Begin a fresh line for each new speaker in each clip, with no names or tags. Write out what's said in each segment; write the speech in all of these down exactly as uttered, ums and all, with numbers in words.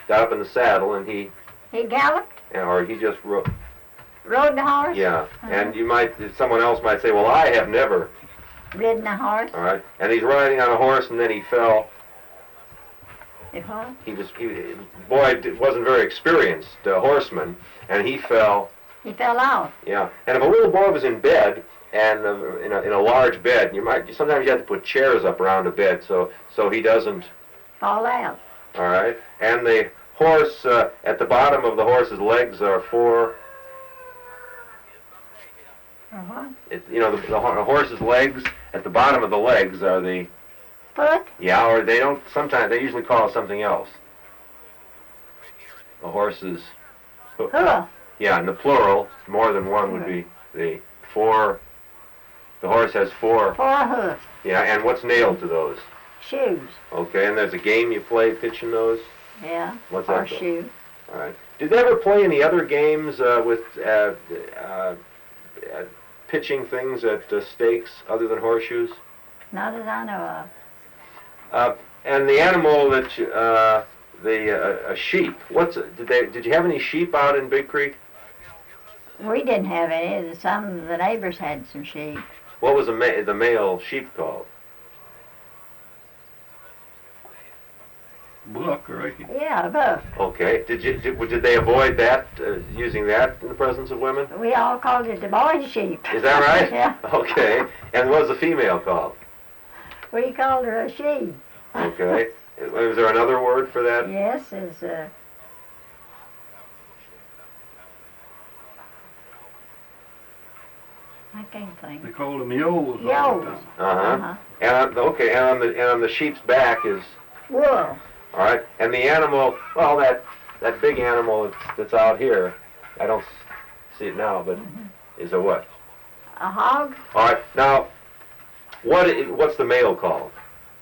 got up in the saddle and he,
He galloped?
or he just rode.
Rode the horse?
Yeah,
Uh-huh.
and you might, someone else might say, well, I have never.
Ridden a horse?
All right, and he's riding on a horse and then he fell.
He what?
He was, he, boy, wasn't very experienced uh, horseman, and he fell.
He fell off.
Yeah, and if a little boy was in bed, and uh, in, a, in a large bed, you might, sometimes you have to put chairs up around a bed so, so he doesn't.
Fall out.
All right, and the horse, uh, at the bottom of the horse's legs are four.
Uh-huh.
It, you know, the, the horse's legs, at the bottom of the legs are the.
Foot?
Yeah, or they don't, sometimes, they usually call it something else. The horse's.
Hoof.
Yeah, in the plural, more than one would be the four. The horse has four.
Four hoofs.
Yeah, and what's nailed to those?
Shoes.
Okay, and there's a game you play pitching those?
Yeah.
What's that?
Horseshoe.
All right. Did they ever play any other games uh, with uh, uh, uh, pitching things at uh, stakes other than horseshoes?
Not as I know of.
Uh, and the animal that you, uh, the uh, a sheep. What's did they? Did you have any sheep out in Big Creek?
We didn't have any. Some of the neighbors had some sheep.
What was the ma- the male sheep called?
Buck, right?
Yeah, a buck.
Okay. Did you did, did they avoid that uh, using that in the presence of women?
We all called it the boy sheep.
Is that right?
Yeah.
Okay. And what was the female called?
We called her a she.
Okay. Is there another word for that?
Yes, is uh. I can't think.
They called them yoles.
Yoles.
Uh-huh.
Uh-huh.
And on, okay, and on the and on the sheep's back is
Wool.
all right. And the animal, well, that that big animal that's, that's out here, I don't s- see it now, but is a what?
A hog.
All right. Now, what i- what's the male called?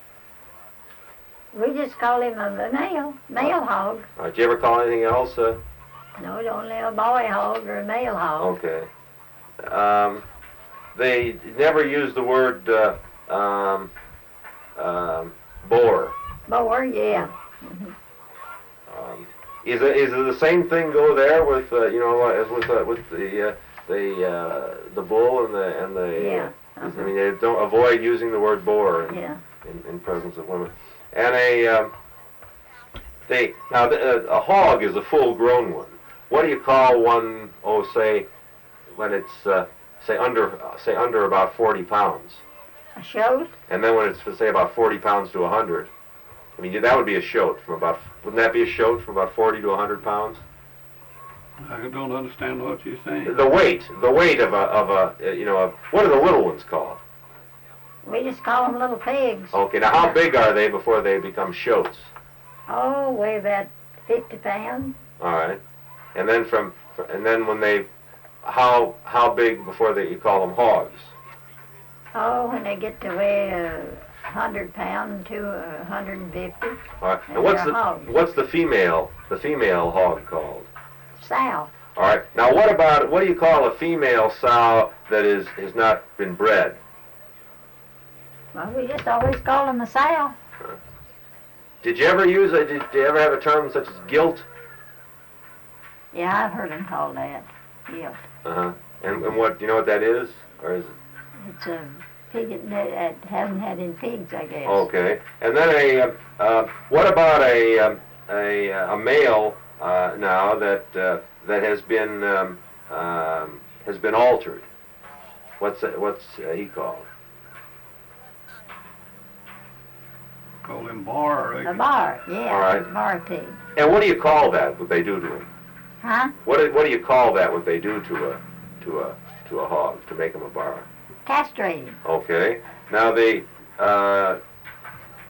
We just call him a, a male, male hog.
All right, did you ever call anything else? Uh,
No, only a boy hog or a male hog.
okay. Um, they never use the word uh, um, um, boar.
Boar, yeah.
Um, is it is it the same thing go there with uh, you know as with uh, with the uh, the uh, the bull and the and the
Yeah.
uh,
Uh-huh.
I mean they don't avoid using the word boar in,
Yeah.
in, in presence of women. And a um, they now the, uh, a hog is a full grown one. What do you call one? Oh, say when it's uh, say under uh, say under about forty pounds,
A shoat?
and then when it's say about forty pounds to a hundred. I mean that would be a shoat from about wouldn't that be a shoat from about forty to a hundred pounds?
I don't understand what you're saying.
The weight, the weight of a of a uh, you know a, what are the little ones called?
We just call them little pigs.
Okay, now how big are they before they become shoats?
Oh, weigh about fifty pounds.
All right, and then from and then when they how how big before they you call them hogs?
Oh, when they get to weigh a hundred pound to a hundred and fifty.
All right,
And
and what's
they're
the
hogs.
what's the female the female hog called?
Sow.
All right, now what about what do you call a female sow that is has not been bred?
Well, we just always call them a sow.
Did you ever use a did you ever have a term such as gilt?
Yeah, I've heard them call that. Yeah.
Uh huh. And and what do you know what that is? Or is it?
It's a pig that, that hasn't had any pigs, I guess.
Okay, and then a uh, uh, what about a um, a a male uh, now that uh, that has been um, um, has been altered? What's uh, what's uh, he called?
Call them bar,
A
right?
bar, yeah.
All right.
A bar pig.
And what do you call that? What they do to him?
Huh?
What do, what do you call that? What they do to a to a to a hog to make him a bar?
Castrated.
Okay. Now the uh,